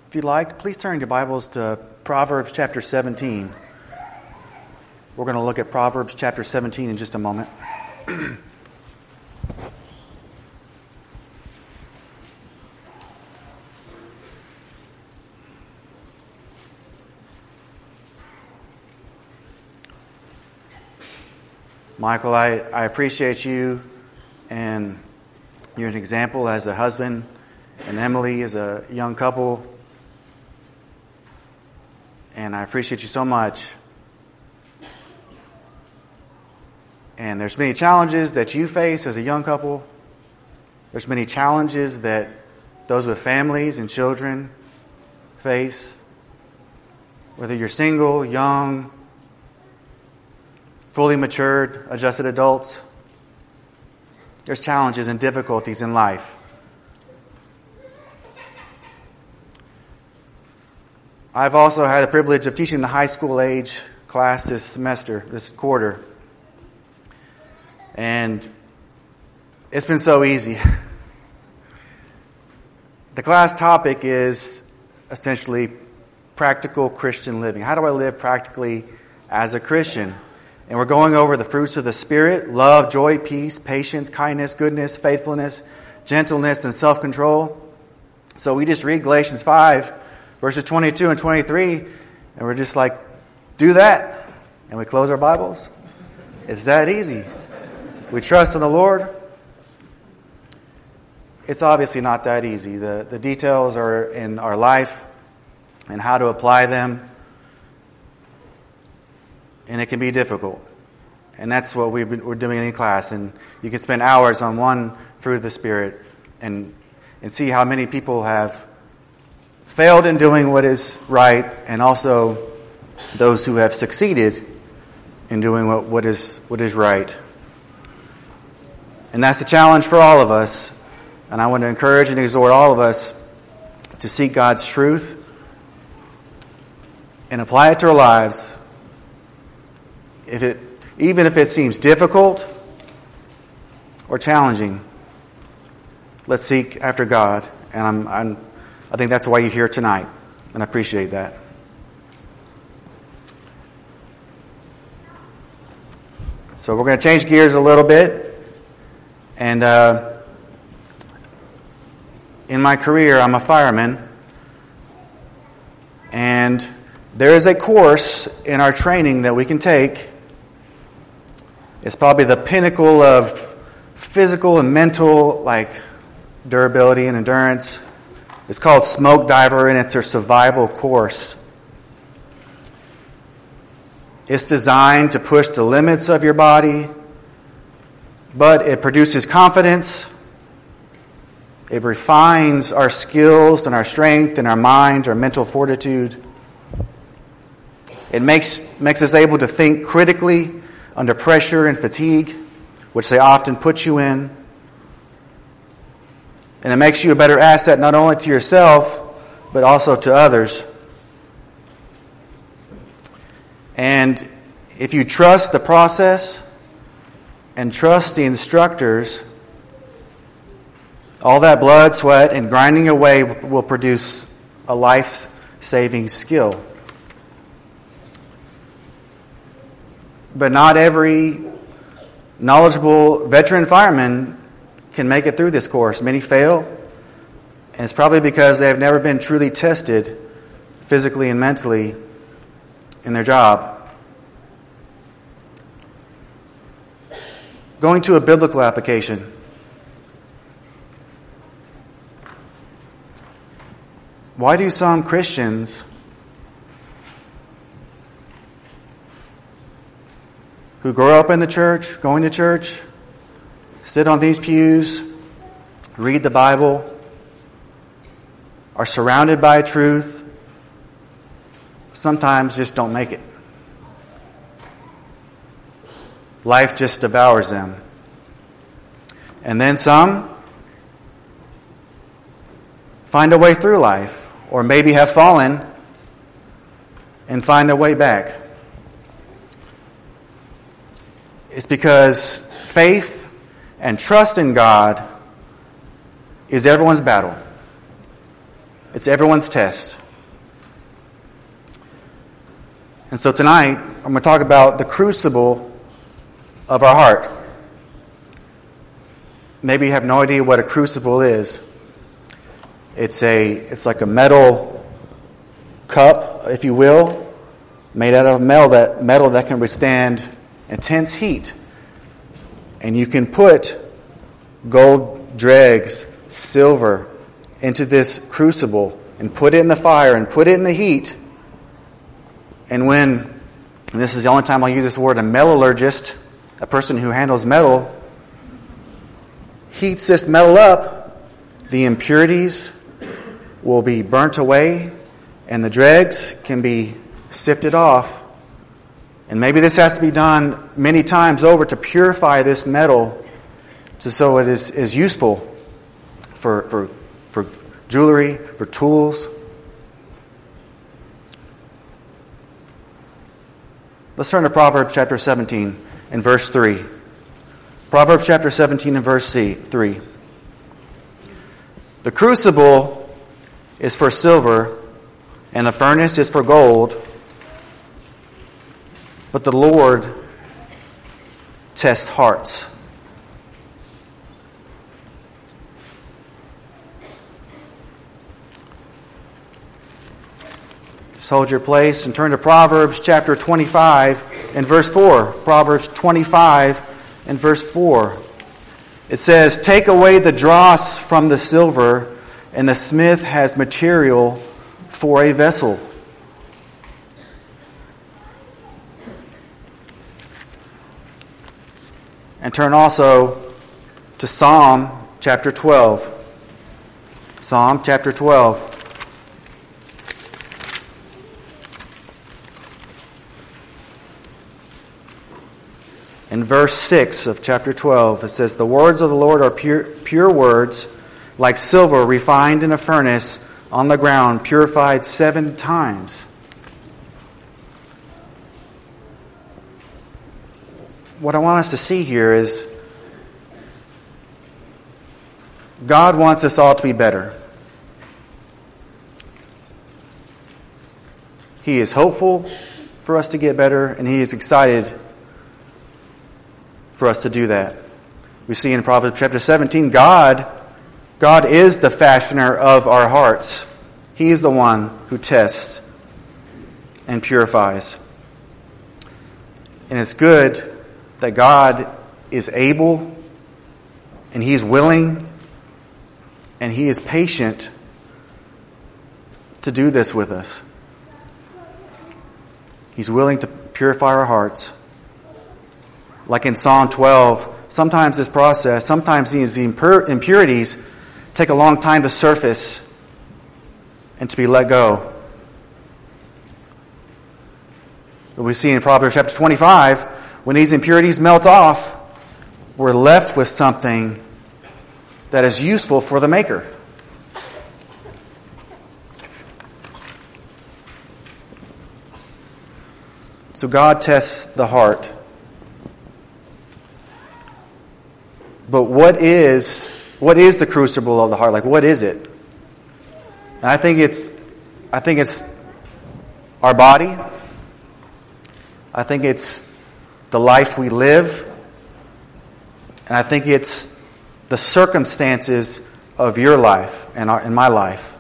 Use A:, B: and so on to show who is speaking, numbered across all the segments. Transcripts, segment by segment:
A: If you'd like, please turn your Bibles to Proverbs chapter 17. We're going to look at Proverbs chapter 17 in just a moment. Michael, I appreciate you, and you're an example as a husband, and Emily is a young couple. And I appreciate you so much. And there's many challenges that you face as a young couple. There's many challenges that those with families and children face. Whether you're single, young, fully matured, adjusted adults, there's challenges and difficulties in life. I've also had the privilege of teaching the high school age class this quarter. And it's been so easy. The class topic is essentially practical Christian living. How do I live practically as a Christian? And we're going over the fruits of the Spirit: love, joy, peace, patience, kindness, goodness, faithfulness, gentleness, and self-control. So we just read Galatians 5, verses 22 and 23, and we're just like, do that. And we close our Bibles. It's that easy. We trust in the Lord. It's obviously not that easy. The details are in our life and how to apply them. And it can be difficult. And that's what we're doing in class. And you can spend hours on one fruit of the Spirit and see how many people have failed in doing what is right, and also those who have succeeded in doing what is right. And that's the challenge for all of us. And I want to encourage and exhort all of us to seek God's truth and apply it to our lives. Even if it seems difficult or challenging, let's seek after God. And I think that's why you're here tonight, and I appreciate that. So we're going to change gears a little bit. And in my career, I'm a fireman. And there is a course in our training that we can take. It's probably the pinnacle of physical and mental, durability and endurance. It's called Smoke Diver, and it's a survival course. It's designed to push the limits of your body, but it produces confidence. It refines our skills and our strength and our mind, our mental fortitude. It makes us able to think critically under pressure and fatigue, which they often put you in. And it makes you a better asset not only to yourself, but also to others. And if you trust the process and trust the instructors, all that blood, sweat, and grinding away will produce a life-saving skill. But not every knowledgeable veteran fireman can make it through this course. Many fail, and it's probably because they have never been truly tested physically and mentally in their job. Going to a biblical application. Why do some Christians who grow up in the church, going to church, sit on these pews, read the Bible, are surrounded by truth, sometimes just don't make it? Life just devours them. And then some find a way through life, or maybe have fallen and find their way back. It's because faith and trust in God is everyone's battle. It's everyone's test. And so tonight, I'm going to talk about the crucible of our heart. Maybe you have no idea what a crucible is. It's like a metal cup, if you will, made out of metal that can withstand intense heat. And you can put gold dregs, silver, into this crucible and put it in the fire and put it in the heat. And this is the only time I'll use this word, a metallurgist, a person who handles metal, heats this metal up, the impurities will be burnt away and the dregs can be sifted off. And maybe this has to be done many times over to purify this metal so it is useful for jewelry, for tools. Let's turn to Proverbs chapter 17 and verse 3. Proverbs chapter 17 and verse 3. The crucible is for silver, and the furnace is for gold, but the Lord tests hearts. Just hold your place and turn to Proverbs chapter 25 and verse 4. Proverbs 25 and verse 4. It says, "Take away the dross from the silver, and the smith has material for a vessel." And turn also to Psalm chapter 12. Psalm chapter 12. In verse 6 of chapter 12, it says, "The words of the Lord are pure words, like silver refined in a furnace, on the ground, purified 7 times." What I want us to see here is God wants us all to be better. He is hopeful for us to get better, and He is excited for us to do that. We see in Proverbs chapter 17, God is the fashioner of our hearts. He is the one who tests and purifies. And it's good that God is able, and He's willing, and He is patient to do this with us. He's willing to purify our hearts. Like in Psalm 12, sometimes these impurities take a long time to surface and to be let go. But we see in Proverbs chapter 25, when these impurities melt off, we're left with something that is useful for the Maker. So God tests the heart. But what is the crucible of the heart? Like, what is it? And I think it's our body. I think it's the life we live. And I think it's the circumstances of your life and my life.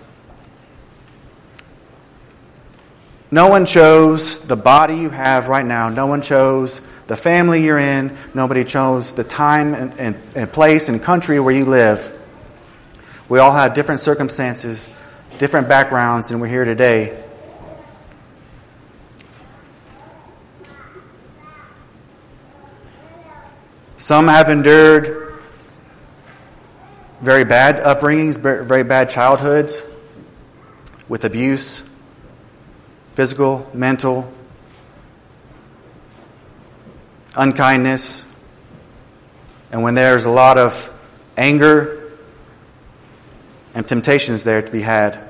A: No one chose the body you have right now. No one chose the family you're in. Nobody chose the time and place and country where you live. We all have different circumstances, different backgrounds, and we're here today. Some have endured very bad upbringings, very bad childhoods with abuse, physical, mental, unkindness. And when there's a lot of anger and temptations there to be had.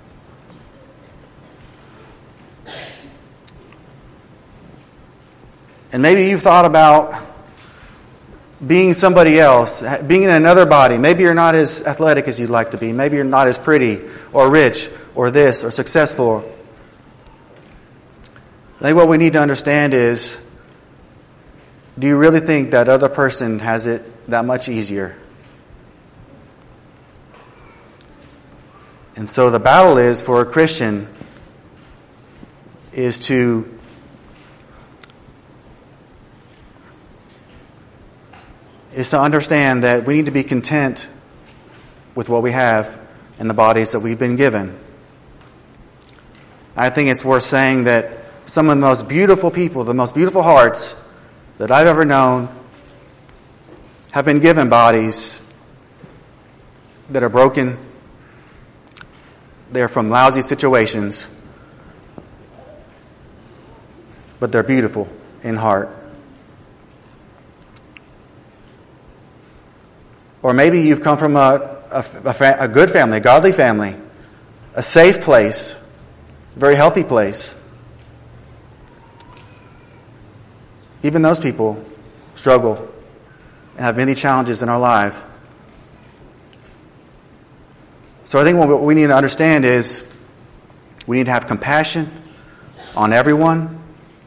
A: And maybe you've thought about being somebody else, being in another body. Maybe you're not as athletic as you'd like to be. Maybe you're not as pretty or rich or this or successful. I think what we need to understand is, do you really think that other person has it that much easier? And so the battle is for a Christian is to understand that we need to be content with what we have in the bodies that we've been given. I think it's worth saying that some of the most beautiful people, the most beautiful hearts that I've ever known have been given bodies that are broken. They're from lousy situations, but they're beautiful in heart. Or maybe you've come from a good family, a godly family, a safe place, a very healthy place. Even those people struggle and have many challenges in our life. So I think what we need to understand is we need to have compassion on everyone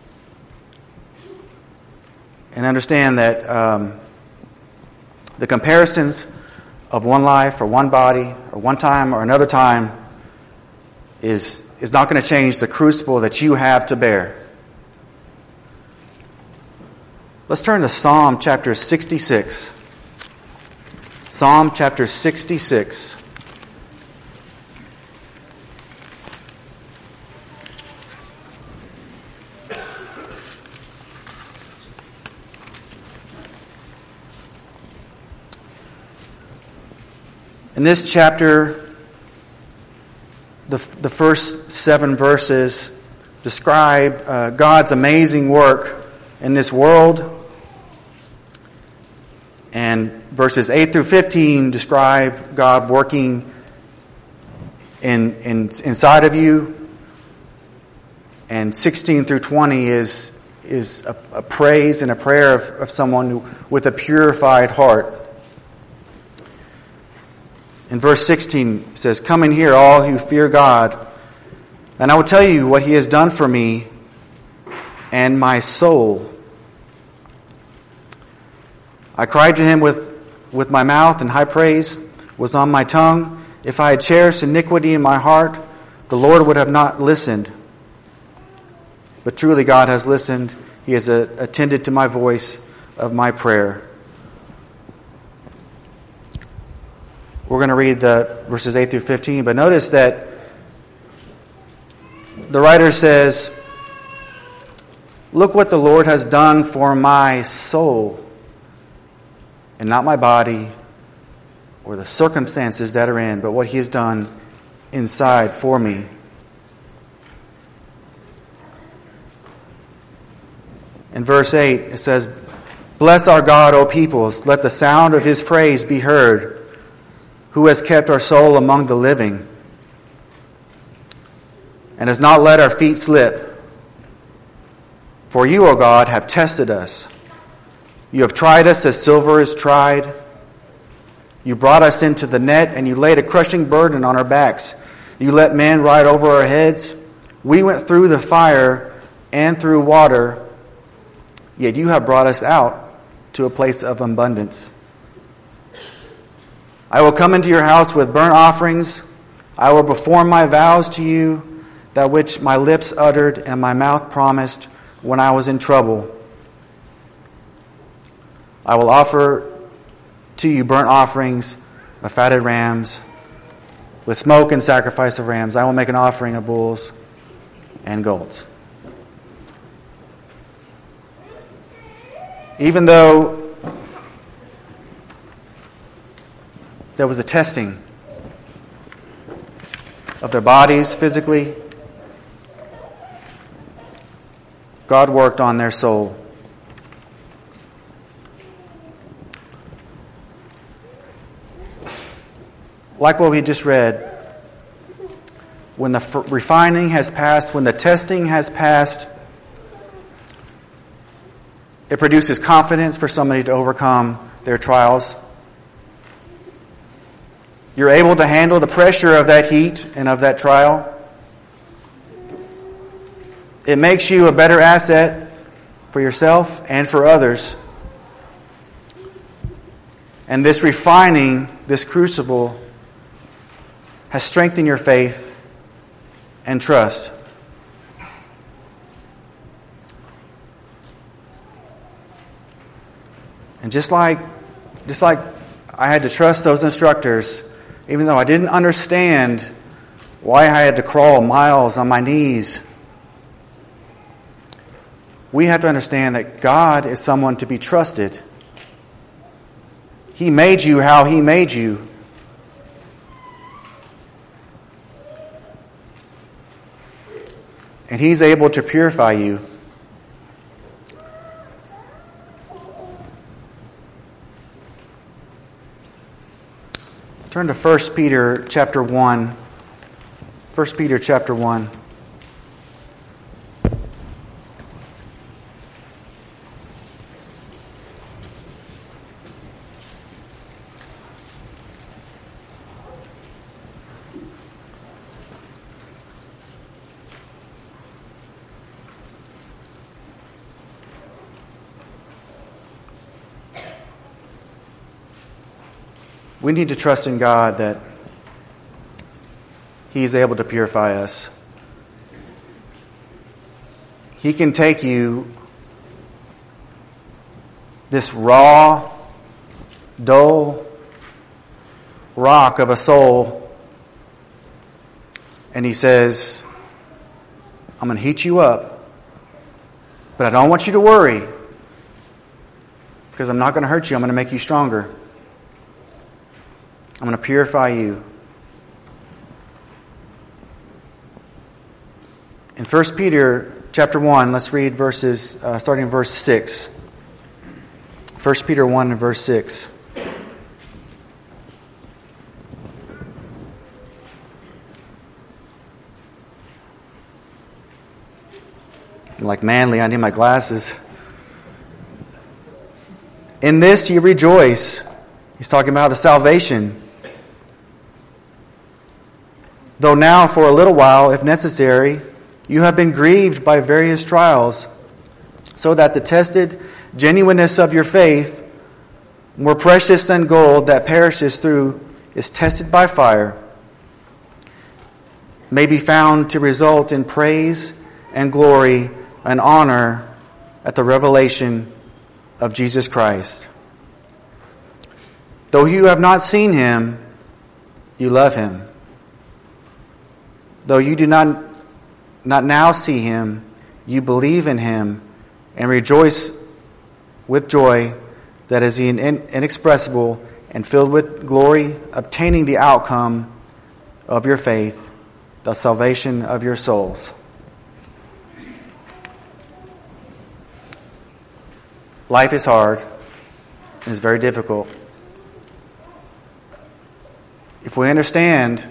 A: and understand that the comparisons of one life or one body or one time or another time is not going to change the crucible that you have to bear. Let's turn to Psalm chapter 66. Psalm chapter 66. In this chapter, the first 7 verses describe God's amazing work in this world. And verses 8 through 15 describe God working inside of you. And 16 through 20 is a praise and a prayer of someone with a purified heart. In verse 16 it says, "Come and hear, all who fear God, and I will tell you what He has done for me and my soul. I cried to Him with my mouth, and high praise was on my tongue. If I had cherished iniquity in my heart, the Lord would have not listened. But truly God has listened. He has attended to my voice of my prayer." We're going to read the verses 8 through 15, but notice that the writer says, "Look what the Lord has done for my soul," and not my body or the circumstances that are in, but what He has done inside for me. In verse 8 it says, "Bless our God, O peoples, let the sound of His praise be heard, who has kept our soul among the living, and has not let our feet slip. For you, O God, have tested us. You have tried us as silver is tried. You brought us into the net, and you laid a crushing burden on our backs. You let men ride over our heads. We went through the fire and through water, yet you have brought us out to a place of abundance. I will come into your house with burnt offerings. I will perform my vows to you, that which my lips uttered and my mouth promised when I was in trouble. I will offer to you burnt offerings of fatted rams, with smoke and sacrifice of rams. I will make an offering of bulls and goats." Even though there was a testing of their bodies physically, God worked on their soul. Like what we just read, when the refining has passed, when the testing has passed, it produces confidence for somebody to overcome their trials. You're able to handle the pressure of that heat and of that trial. It makes you a better asset for yourself and for others. And this refining, this crucible, has strengthened your faith and trust. And just like I had to trust those instructors, even though I didn't understand why I had to crawl miles on my knees, we have to understand that God is someone to be trusted. He made you how He made you. And He's able to purify you. Turn to 1 Peter chapter 1. 1 Peter chapter 1. We need to trust in God that He's able to purify us. He can take you, this raw, dull rock of a soul, and He says, I'm going to heat you up, but I don't want you to worry, because I'm not going to hurt you. I'm going to make you stronger. I'm going to purify you. In 1 Peter chapter 1, let's read verses, starting in verse 6. 1 Peter 1 and verse 6. I'm like Manly, I need my glasses. In this you rejoice. He's talking about the salvation. Though now for a little while, if necessary, you have been grieved by various trials, so that the tested genuineness of your faith, more precious than gold that perishes through, is tested by fire, may be found to result in praise and glory and honor at the revelation of Jesus Christ. Though you have not seen Him, you love Him. Though you do not now see Him, you believe in Him and rejoice with joy that is inexpressible and filled with glory, obtaining the outcome of your faith, the salvation of your souls. Life is hard and is very difficult. If we understand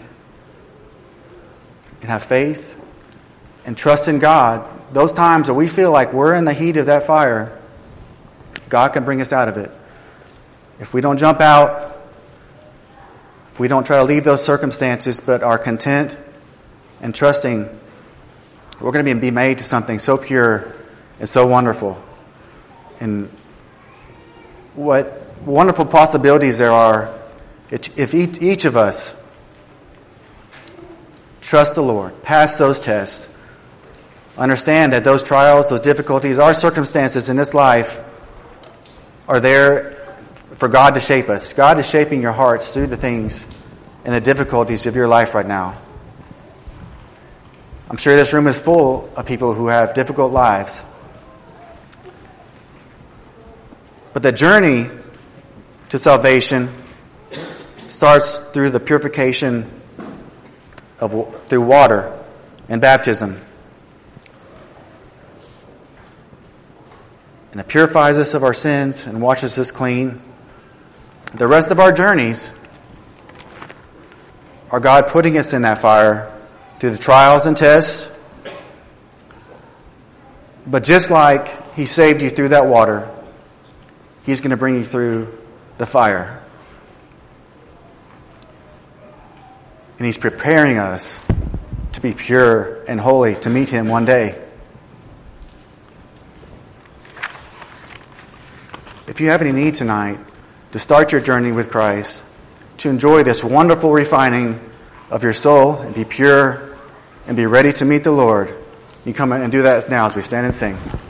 A: and have faith and trust in God, those times that we feel like we're in the heat of that fire, God can bring us out of it. If we don't jump out, if we don't try to leave those circumstances but are content and trusting, we're going to be made to something so pure and so wonderful. And what wonderful possibilities there are if each of us trust the Lord, pass those tests, understand that those trials, those difficulties, our circumstances in this life are there for God to shape us. God is shaping your hearts through the things and the difficulties of your life right now. I'm sure this room is full of people who have difficult lives. But the journey to salvation starts through the purification through water and baptism. And it purifies us of our sins and washes us clean. The rest of our journeys are God putting us in that fire through the trials and tests. But just like He saved you through that water, He's going to bring you through the fire. And He's preparing us to be pure and holy to meet Him one day. If you have any need tonight to start your journey with Christ, to enjoy this wonderful refining of your soul and be pure and be ready to meet the Lord, you come and do that now as we stand and sing.